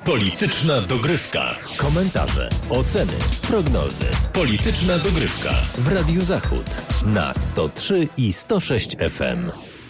Polityczna dogrywka. Komentarze, oceny, prognozy. Polityczna dogrywka w Radiu Zachód na 103 i 106 FM.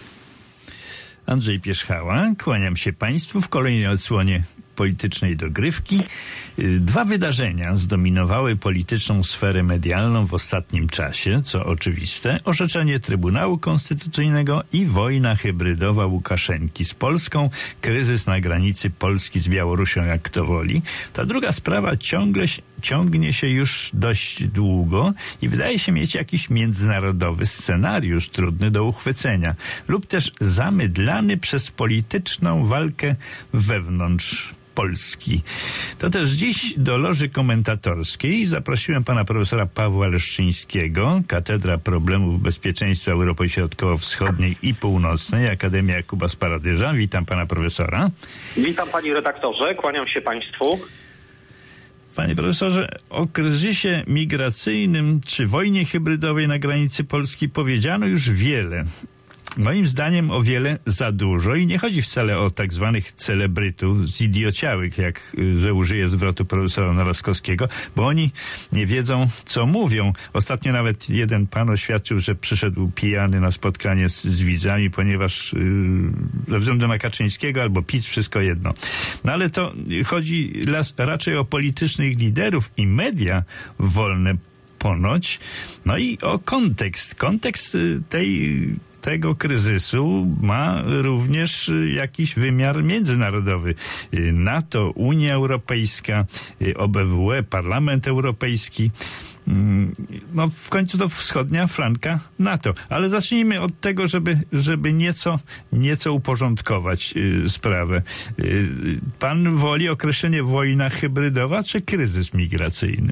Andrzej Pierzchała, kłaniam się Państwu w kolejnej odsłonie politycznej dogrywki. Dwa wydarzenia zdominowały polityczną sferę medialną w ostatnim czasie, co oczywiste. Orzeczenie Trybunału Konstytucyjnego i wojna hybrydowa Łukaszenki z Polską, kryzys na granicy Polski z Białorusią, jak kto woli. Ta druga sprawa ciągnie się już dość długo i wydaje się mieć jakiś międzynarodowy scenariusz trudny do uchwycenia lub też zamydlany przez polityczną walkę wewnątrz Polski. To też dziś do loży komentatorskiej zaprosiłem pana profesora Pawła Leszczyńskiego, Katedra Problemów Bezpieczeństwa Europy Środkowo-Wschodniej i Północnej, Akademia Jakuba Sparadyża. Witam pana profesora. Witam panie redaktorze, kłaniam się państwu. Panie profesorze, o kryzysie migracyjnym czy wojnie hybrydowej na granicy Polski powiedziano już wiele. Moim zdaniem o wiele za dużo i nie chodzi wcale o tak zwanych celebrytów zidiociałych, że użyję zwrotu profesora Nalaskowskiego, bo oni nie wiedzą, co mówią. Ostatnio nawet jeden pan oświadczył, że przyszedł pijany na spotkanie z widzami, ponieważ ze względu na Kaczyńskiego albo PiS, wszystko jedno. No ale to chodzi raczej o politycznych liderów i media wolne ponoć. No i o kontekst. Kontekst tego kryzysu ma również jakiś wymiar międzynarodowy. NATO, Unia Europejska, OBWE, Parlament Europejski. No w końcu to wschodnia flanka NATO. Ale zacznijmy od tego, żeby nieco uporządkować sprawę. Pan woli określenie wojna hybrydowa czy kryzys migracyjny?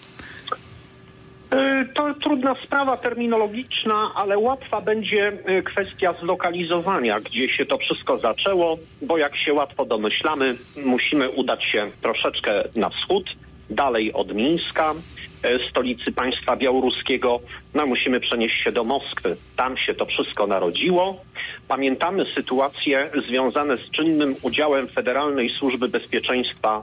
To trudna sprawa terminologiczna, ale łatwa będzie kwestia zlokalizowania, gdzie się to wszystko zaczęło, bo jak się łatwo domyślamy, musimy udać się troszeczkę na wschód, dalej od Mińska, stolicy państwa białoruskiego. No, musimy przenieść się do Moskwy. Tam się to wszystko narodziło. Pamiętamy sytuacje związane z czynnym udziałem Federalnej Służby Bezpieczeństwa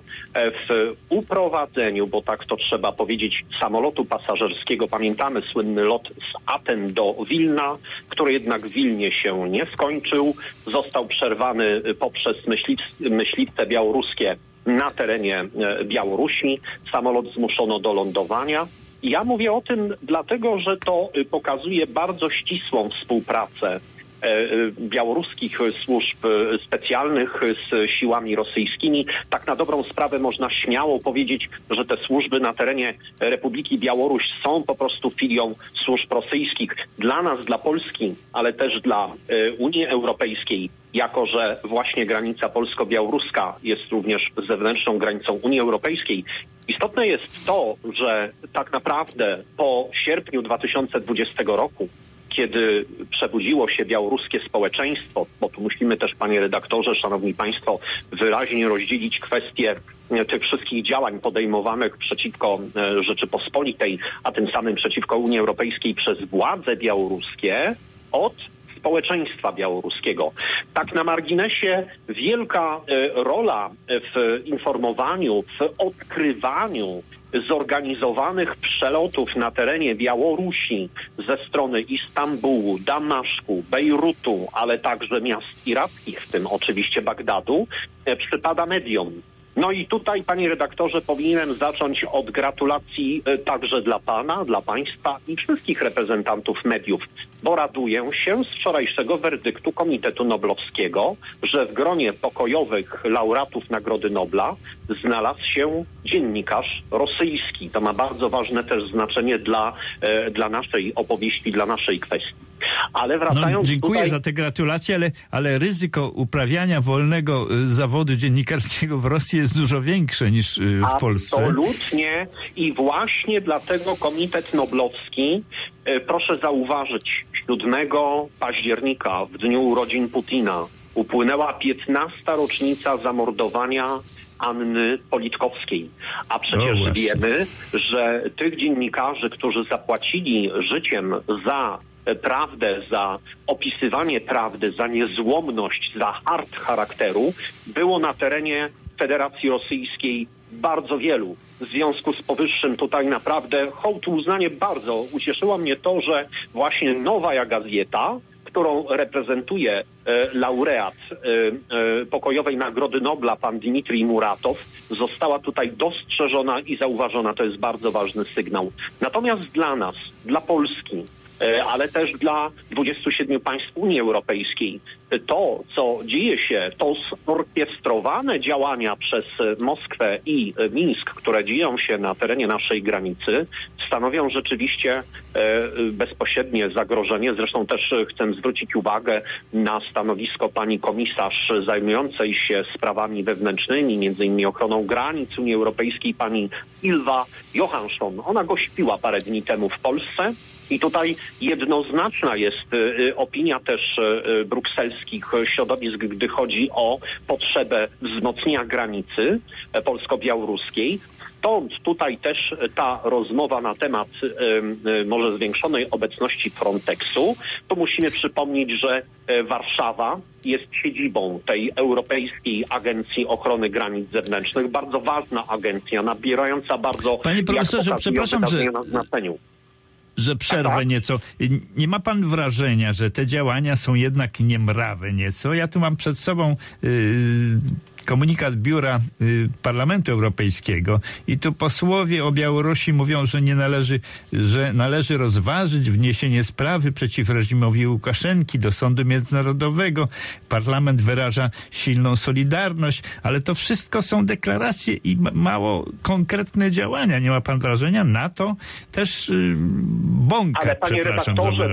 w uprowadzeniu, bo tak to trzeba powiedzieć, samolotu pasażerskiego. Pamiętamy słynny lot z Aten do Wilna, który jednak w Wilnie się nie skończył. Został przerwany poprzez myśliwce białoruskie na terenie Białorusi. Samolot zmuszono do lądowania. Ja mówię o tym dlatego, że to pokazuje bardzo ścisłą współpracę białoruskich służb specjalnych z siłami rosyjskimi. Tak na dobrą sprawę można śmiało powiedzieć, że te służby na terenie Republiki Białoruś są po prostu filią służb rosyjskich. Dla nas, dla Polski, ale też dla Unii Europejskiej, jako że właśnie granica polsko-białoruska jest również zewnętrzną granicą Unii Europejskiej. Istotne jest to, że tak naprawdę po sierpniu 2020 roku, kiedy przebudziło się białoruskie społeczeństwo, bo tu musimy też, panie redaktorze, szanowni państwo, wyraźnie rozdzielić kwestię tych wszystkich działań podejmowanych przeciwko Rzeczypospolitej, a tym samym przeciwko Unii Europejskiej przez władze białoruskie od społeczeństwa białoruskiego. Tak na marginesie wielka rola w informowaniu, w odkrywaniu zorganizowanych przelotów na terenie Białorusi ze strony Istambułu, Damaszku, Bejrutu, ale także miast irackich, w tym oczywiście Bagdadu, przypada mediom. No i tutaj, panie redaktorze, powinienem zacząć od gratulacji także dla pana, dla państwa i wszystkich reprezentantów mediów, bo raduję się z wczorajszego werdyktu Komitetu Noblowskiego, że w gronie pokojowych laureatów Nagrody Nobla znalazł się dziennikarz rosyjski. To ma bardzo ważne też znaczenie dla naszej opowieści, dla naszej kwestii. Ale wracając dziękuję za te gratulacje, ale ryzyko uprawiania wolnego zawodu dziennikarskiego w Rosji jest dużo większe niż w Polsce. Absolutnie. I właśnie dlatego Komitet Noblowski, proszę zauważyć, 7 października, w dniu urodzin Putina, upłynęła 15. rocznica zamordowania Anny Politkowskiej. A przecież wiemy, że tych dziennikarzy, którzy zapłacili życiem za prawdę, za opisywanie prawdy, za niezłomność, za hart charakteru, było na terenie Federacji Rosyjskiej, bardzo wielu. W związku z powyższym tutaj naprawdę hołd, uznanie bardzo ucieszyło mnie to, że właśnie Nowaja Gazeta, którą reprezentuje laureat pokojowej Nagrody Nobla, pan Dmitrij Muratow, została tutaj dostrzeżona i zauważona. To jest bardzo ważny sygnał. Natomiast dla nas, dla Polski, ale też dla 27 państw Unii Europejskiej, to, co dzieje się, to zorkiestrowane działania przez Moskwę i Mińsk, które dzieją się na terenie naszej granicy, stanowią rzeczywiście bezpośrednie zagrożenie. Zresztą też chcę zwrócić uwagę na stanowisko pani komisarz zajmującej się sprawami wewnętrznymi, między innymi ochroną granic Unii Europejskiej, pani Ylva Johansson. Ona gościła parę dni temu w Polsce. I tutaj jednoznaczna jest opinia też brukselskich środowisk, gdy chodzi o potrzebę wzmocnienia granicy polsko-białoruskiej. Stąd tutaj też ta rozmowa na temat może zwiększonej obecności Frontexu. Tu musimy przypomnieć, że Warszawa jest siedzibą tej Europejskiej Agencji Ochrony Granic Zewnętrznych. Bardzo ważna agencja, nabierająca bardzo... Panie profesorze, przepraszam, że przerwę nieco. Nie ma pan wrażenia, że te działania są jednak niemrawe nieco? Ja tu mam przed sobą komunikat Biura Parlamentu Europejskiego i tu posłowie o Białorusi mówią, że należy rozważyć wniesienie sprawy przeciw reżimowi Łukaszenki do Sądu Międzynarodowego. Parlament wyraża silną solidarność, ale to wszystko są deklaracje i mało konkretne działania. Nie ma pan wrażenia? NATO też bąka. Ale panie redaktorze,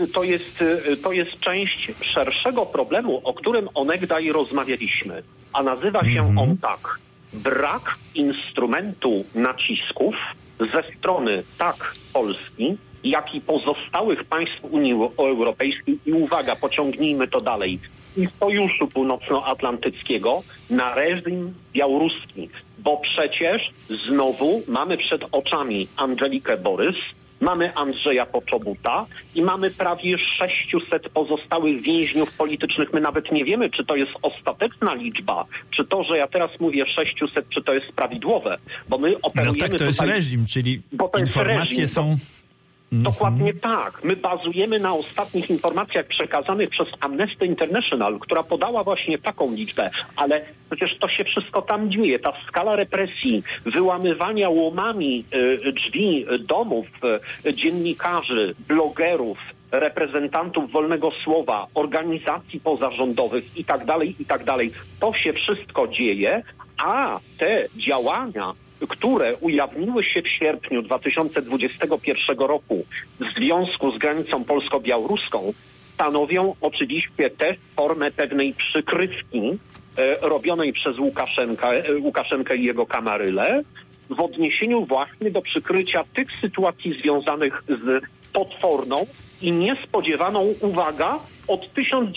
to jest część szerszego problemu, o którym onegdaj rozmawialiśmy. A nazywa się on tak: brak instrumentu nacisków ze strony tak Polski, jak i pozostałych państw Unii Europejskiej i uwaga, pociągnijmy to dalej, i Sojuszu Północnoatlantyckiego na reżim białoruski, bo przecież znowu mamy przed oczami Andżelikę Borys, mamy Andrzeja Poczobuta i mamy prawie 600 pozostałych więźniów politycznych. My nawet nie wiemy, czy to jest ostateczna liczba, czy to, że ja teraz mówię 600, czy to jest prawidłowe, bo my operujemy... No tak, to jest reżim, czyli informacje są... Dokładnie tak. My bazujemy na ostatnich informacjach przekazanych przez Amnesty International, która podała właśnie taką liczbę, ale przecież to się wszystko tam dzieje. Ta skala represji, wyłamywania łomami drzwi domów dziennikarzy, blogerów, reprezentantów wolnego słowa, organizacji pozarządowych i tak dalej, to się wszystko dzieje, a te działania, które ujawniły się w sierpniu 2021 roku w związku z granicą polsko-białoruską, stanowią oczywiście też formę pewnej przykrywki robionej przez Łukaszenkę i jego kamaryle w odniesieniu właśnie do przykrycia tych sytuacji związanych z potworną i niespodziewaną, uwaga, od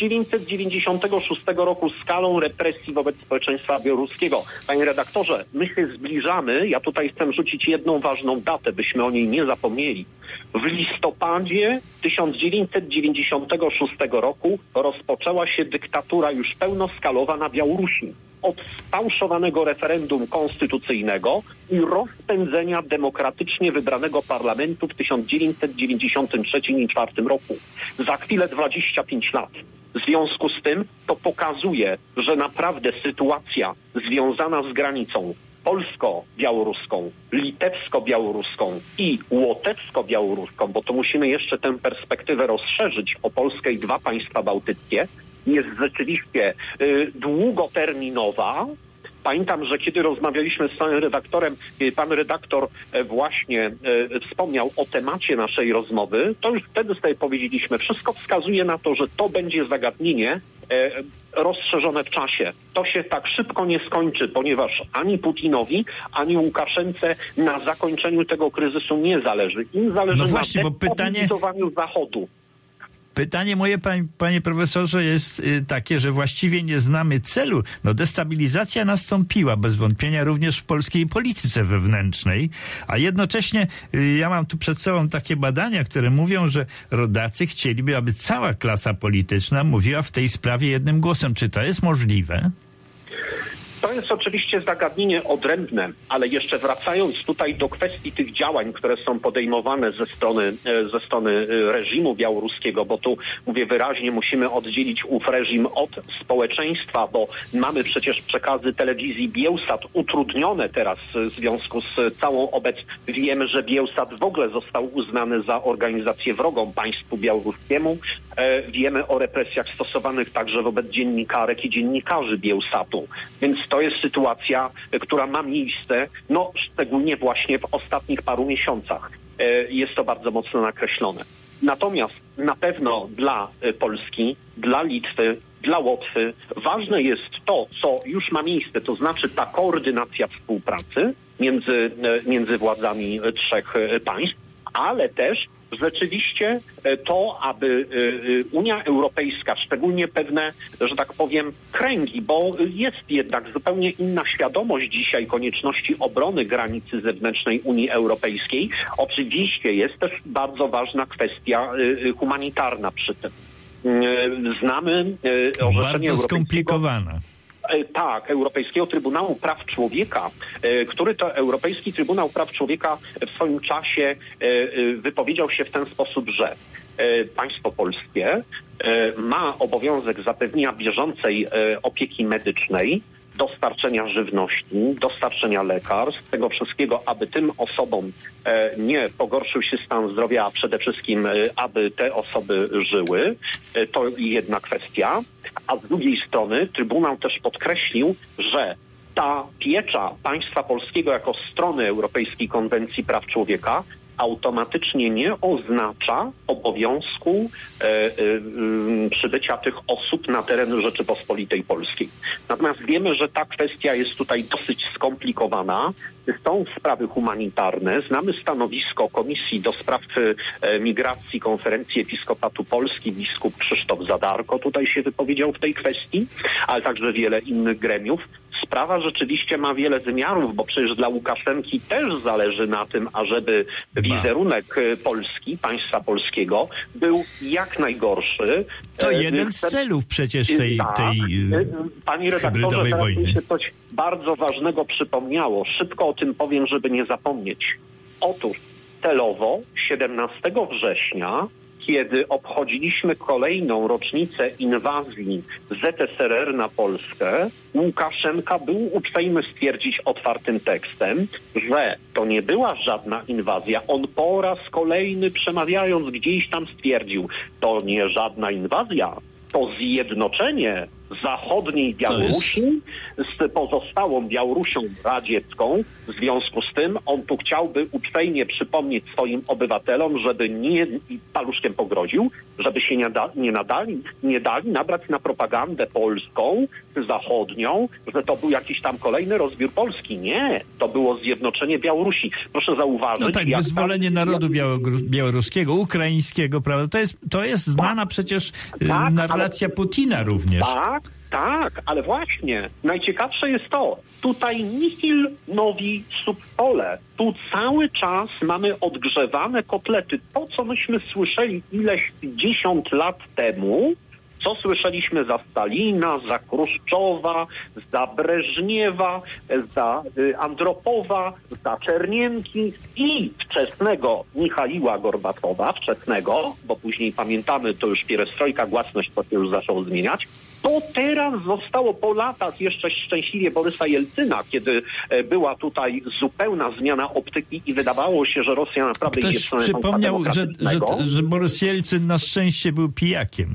1996 roku skalą represji wobec społeczeństwa białoruskiego. Panie redaktorze, my się zbliżamy, ja tutaj chcę rzucić jedną ważną datę, byśmy o niej nie zapomnieli. W listopadzie 1996 roku rozpoczęła się dyktatura już pełnoskalowa na Białorusi. Od sfałszowanego referendum konstytucyjnego i rozpędzenia demokratycznie wybranego parlamentu w 1993 i 1994 roku. Za chwilę 25 lat. W związku z tym to pokazuje, że naprawdę sytuacja związana z granicą polsko-białoruską, litewsko-białoruską i łotewsko-białoruską, bo to musimy jeszcze tę perspektywę rozszerzyć o Polskę i dwa państwa bałtyckie, jest rzeczywiście długoterminowa. Pamiętam, że kiedy rozmawialiśmy z panem redaktorem, pan redaktor właśnie wspomniał o temacie naszej rozmowy, to już wtedy sobie powiedzieliśmy, wszystko wskazuje na to, że to będzie zagadnienie rozszerzone w czasie. To się tak szybko nie skończy, ponieważ ani Putinowi, ani Łukaszence na zakończeniu tego kryzysu nie zależy. Im zależy na destabilizowaniu Zachodu. Pytanie moje, panie profesorze, jest takie, że właściwie nie znamy celu. No, destabilizacja nastąpiła bez wątpienia również w polskiej polityce wewnętrznej, a jednocześnie ja mam tu przed sobą takie badania, które mówią, że rodacy chcieliby, aby cała klasa polityczna mówiła w tej sprawie jednym głosem. Czy to jest możliwe? To jest oczywiście zagadnienie odrębne, ale jeszcze wracając tutaj do kwestii tych działań, które są podejmowane ze strony reżimu białoruskiego, bo tu mówię wyraźnie, musimy oddzielić ów reżim od społeczeństwa, bo mamy przecież przekazy telewizji Biełsat utrudnione teraz w związku z całą obecną. Wiemy, że Biełsat w ogóle został uznany za organizację wrogą państwu białoruskiemu. Wiemy o represjach stosowanych także wobec dziennikarek i dziennikarzy Biełsatu. Więc to jest sytuacja, która ma miejsce, szczególnie właśnie w ostatnich paru miesiącach. Jest to bardzo mocno nakreślone. Natomiast na pewno dla Polski, dla Litwy, dla Łotwy ważne jest to, co już ma miejsce, to znaczy ta koordynacja współpracy między władzami trzech państw, ale też rzeczywiście to, aby Unia Europejska, szczególnie pewne, że tak powiem, kręgi, bo jest jednak zupełnie inna świadomość dzisiaj konieczności obrony granicy zewnętrznej Unii Europejskiej. Oczywiście jest też bardzo ważna kwestia humanitarna przy tym. Znamy orzeczenie bardzo skomplikowana. Tak, Europejskiego Trybunału Praw Człowieka, który to Europejski Trybunał Praw Człowieka w swoim czasie wypowiedział się w ten sposób, że państwo polskie ma obowiązek zapewnienia bieżącej opieki medycznej, dostarczenia żywności, dostarczenia lekarstw, tego wszystkiego, aby tym osobom nie pogorszył się stan zdrowia, a przede wszystkim, aby te osoby żyły. To jedna kwestia. A z drugiej strony Trybunał też podkreślił, że ta piecza państwa polskiego jako strony Europejskiej Konwencji Praw Człowieka automatycznie nie oznacza obowiązku przybycia tych osób na teren Rzeczypospolitej Polskiej. Natomiast wiemy, że ta kwestia jest tutaj dosyć skomplikowana. Są sprawy humanitarne. Znamy stanowisko Komisji do Spraw Migracji Konferencji Episkopatu Polski. Biskup Krzysztof Zadarko tutaj się wypowiedział w tej kwestii, ale także wiele innych gremiów. Sprawa rzeczywiście ma wiele wymiarów, bo przecież dla Łukaszenki też zależy na tym, ażeby wizerunek Polski, państwa polskiego był jak najgorszy. To jeden z celów przecież tej Panie redaktorze, teraz mi się coś bardzo ważnego przypomniało. Szybko o tym powiem, żeby nie zapomnieć. Otóż celowo 17 września, kiedy obchodziliśmy kolejną rocznicę inwazji ZSRR na Polskę, Łukaszenka był uprzejmy stwierdzić otwartym tekstem, że to nie była żadna inwazja. On po raz kolejny przemawiając gdzieś tam stwierdził, to nie żadna inwazja, to zjednoczenie zachodniej Białorusi z pozostałą Białorusią radziecką. W związku z tym on tu chciałby uprzejmie przypomnieć swoim obywatelom, żeby nie paluszkiem pogroził, żeby się nie dali nabrać na propagandę polską, zachodnią, że to był jakiś tam kolejny rozbiór Polski. Nie, to było zjednoczenie Białorusi. Proszę zauważyć. No tak, wyzwolenie narodu białoruskiego, ukraińskiego, prawda? To jest znana przecież narracja Putina również. Tak, ale właśnie najciekawsze jest to, tutaj nihil novi sub pole. Tu cały czas mamy odgrzewane kotlety. To, co myśmy słyszeli ileś 50 lat temu, co słyszeliśmy za Stalina, za Chruszczowa, za Breżniewa, za Andropowa, za Czernienki i wczesnego Michaiła Gorbaczowa, bo później pamiętamy, to już pierestrojka, głasność to się już zaczął zmieniać. To teraz zostało po latach jeszcze szczęśliwie Borysa Jelcyna, kiedy była tutaj zupełna zmiana optyki i wydawało się, że Rosja naprawdę idzie w stronę państwa demokratycznego. że Borys Jelcyn na szczęście był pijakiem.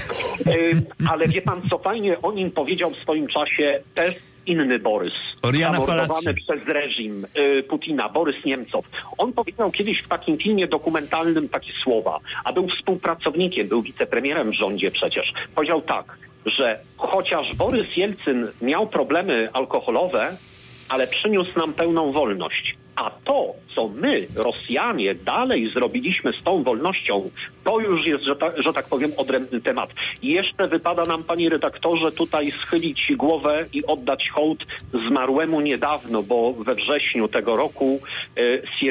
Ale wie pan, co fajnie o nim powiedział w swoim czasie też inny Borys, zamordowany przez reżim Putina, Borys Niemcow. On powiedział kiedyś w takim filmie dokumentalnym takie słowa, a był współpracownikiem, był wicepremierem w rządzie przecież. Powiedział tak, że chociaż Borys Jelcyn miał problemy alkoholowe, ale przyniósł nam pełną wolność. A to, co my, Rosjanie, dalej zrobiliśmy z tą wolnością, to już jest, że tak powiem, odrębny temat. I jeszcze wypada nam, panie redaktorze, tutaj schylić głowę i oddać hołd zmarłemu niedawno, bo we wrześniu tego roku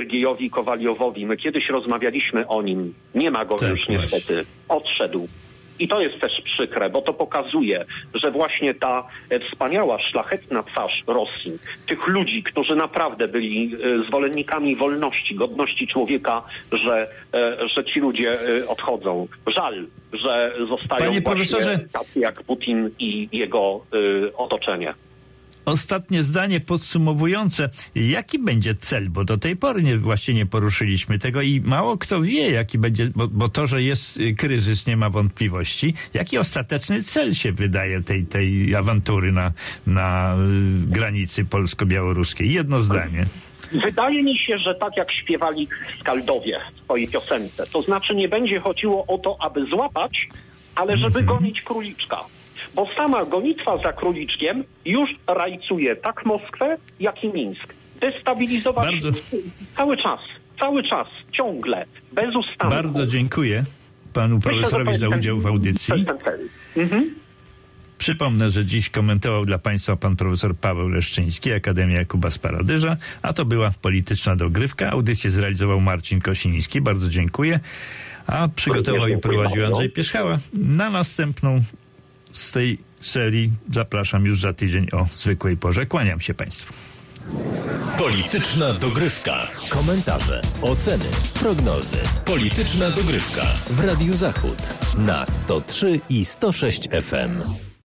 Siergiejowi Kowaliowowi. My kiedyś rozmawialiśmy o nim. Nie ma go już niestety. Odszedł. I to jest też przykre, bo to pokazuje, że właśnie ta wspaniała, szlachetna twarz Rosji, tych ludzi, którzy naprawdę byli zwolennikami wolności, godności człowieka, że ci ludzie odchodzą. Żal, że zostają Panie właśnie profesorze, tacy jak Putin i jego otoczenie. Ostatnie zdanie podsumowujące. Jaki będzie cel? Bo do tej pory właśnie nie poruszyliśmy tego i mało kto wie, jaki będzie, bo to, że jest kryzys, nie ma wątpliwości. Jaki ostateczny cel się wydaje tej awantury na granicy polsko-białoruskiej? Jedno zdanie. Wydaje mi się, że tak jak śpiewali Skaldowie w swojej piosence, to znaczy nie będzie chodziło o to, aby złapać, ale żeby gonić króliczka. Bo sama gonitwa za króliczkiem już rajcuje tak Moskwę, jak i Mińsk. Destabilizować cały czas, ciągle, bez ustanku. Bardzo dziękuję panu profesorowi za udział w audycji. Przypomnę, że dziś komentował dla państwa pan profesor Paweł Leszczyński, Akademia Jakuba Sparadyża, a to była Polityczna Dogrywka. Audycję zrealizował Marcin Kosiński. Bardzo dziękuję. A przygotował i prowadził Andrzej Pierzchała. Na następną z tej serii zapraszam już za tydzień o zwykłej porze. Kłaniam się państwu. Polityczna Dogrywka. Komentarze, oceny, prognozy. Polityczna Dogrywka w Radiu Zachód na 103 i 106 FM.